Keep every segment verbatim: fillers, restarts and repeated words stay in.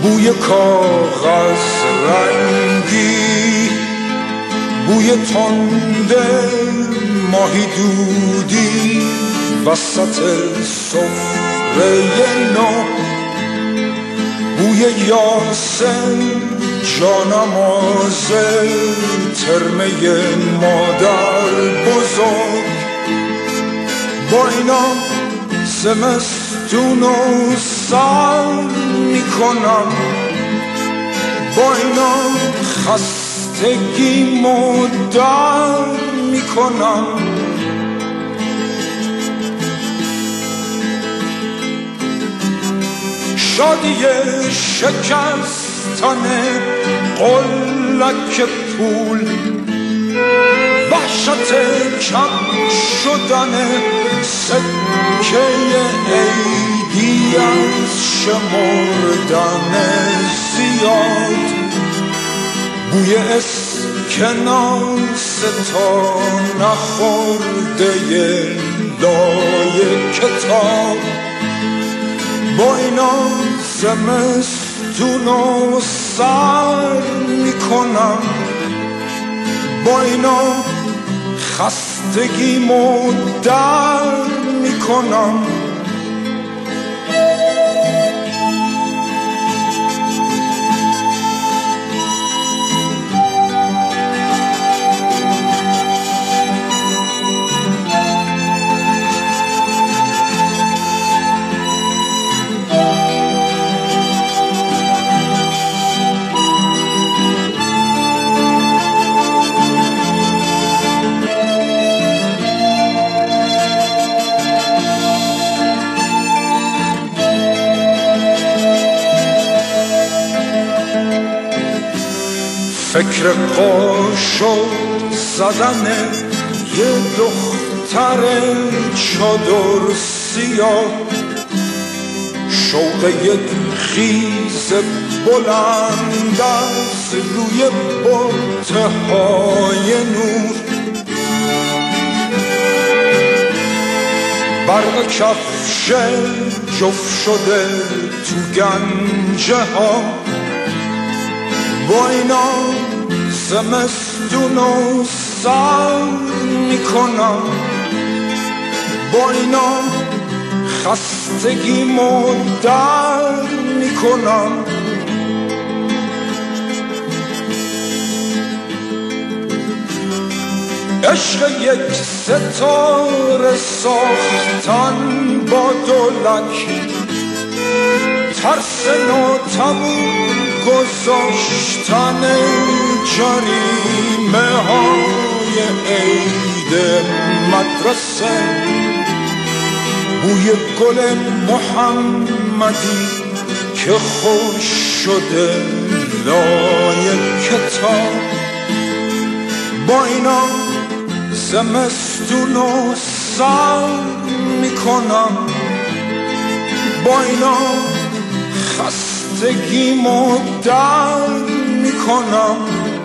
بوی کاغذ رنگی، بوی تنده ماهی دودی وسط سفره نو، بوی یاسم جانماز ترمه مادر بزرگ. با اینا زمستون و سر میکنم، با اینا خستگی مدر میکنم. شادی شکستن قلک پول، وحشت کم شدن سکه عیدی از شمردن زیاد، بوی اسکناس تا نخورده لای کتاب. با اینا زمستون و سر میکنم، با اینا خستگی مدر میکنم. فکر قاشق زدن یه دختر چادر سیاه، شوق یک خیز بلند از روی بطه های نور، برق کفش جفت شده تو گنجه ها. با اینا زمستون و سر میکنم، با اینا خستگی مدر میکنم. عشق یک ستاره ساختن با دولک، ترس ناتموم گذاشتن جریمه های عید مدرسه، بوی گل محمدی که خوش شده لای کتاب. با اینا زمستون و سر میکنم، با اینا خستگی مدر میکنم.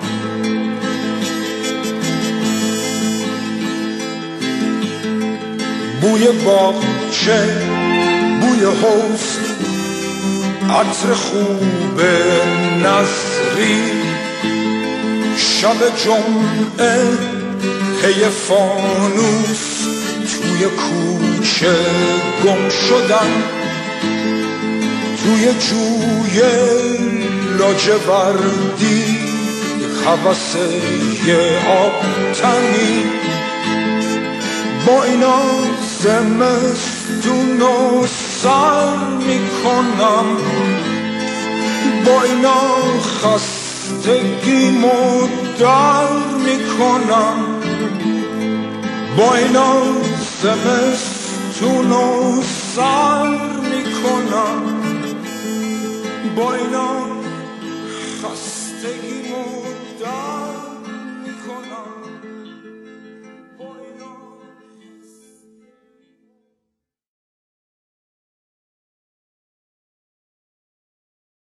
بوی باغچه، بوی حوض، عطر خوب نظری، شب جمعه پی فانوس توی کوچه گم شدن، توی جوی لاجوردی هوس یه آبتنی. با اینا زمستون و سر میکنم، با اینا خستگی مدر میکنم، با اینا زمستون و سر میکنم، با اینا خستگی مدر